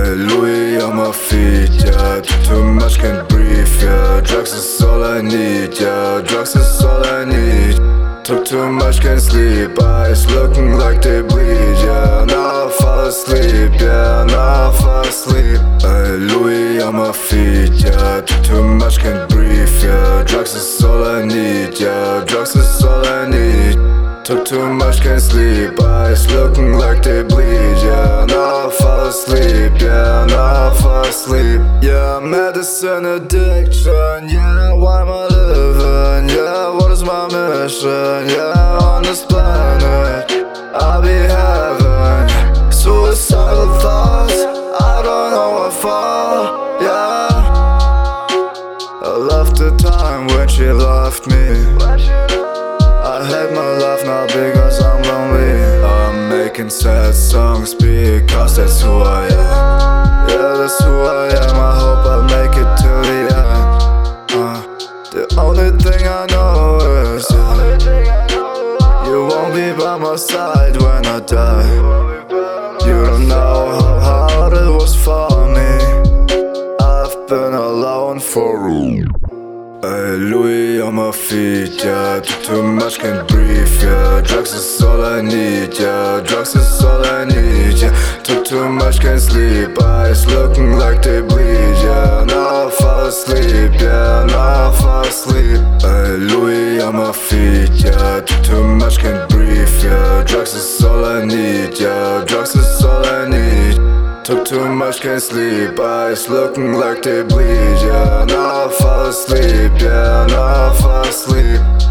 Louis on my feet, yeah. Too much, can't breathe, yeah. Drugs is all I need, yeah. Drugs is all I need. Took too much, can't sleep. Eyes looking like they bleed, yeah. Now I fall asleep, yeah. Now I fall asleep. Louis on my feet, yeah. Too much, can't breathe, yeah. Drugs is all I need, yeah. Drugs is all I need. Took too much, can't sleep. Eyes looking like they bleed, yeah. Now I fall asleep, yeah. Now I fall asleep. Yeah, medicine addiction, yeah. Why am I living? Yeah, what is my mission? Yeah, on this planet I'll be having suicidal thoughts. I don't know what for, yeah. I left the time when she left me. I hate my life now because I'm lonely. I'm making sad songs because that's who I am. Yeah, that's who I am. I hope I make it to the end. The only thing I know is you won't be by my side when I die. You don't know how hard it was for me. I've been alone for Louis on my feet, yeah. Too much, can't breathe, yeah. Drugs is all I need, yeah. Drugs is all I need, yeah. Took too much, can't sleep. Eyes looking like they bleed, yeah. Now I fall asleep, yeah. Now I fall asleep. Louis on my feet, yeah. Too much, can't breathe, yeah. Drugs is all I need, yeah. Drugs is all I need. Took too much, can't sleep. Eyes looking like they bleed, yeah. Now I fall asleep, yeah. Now I fall asleep.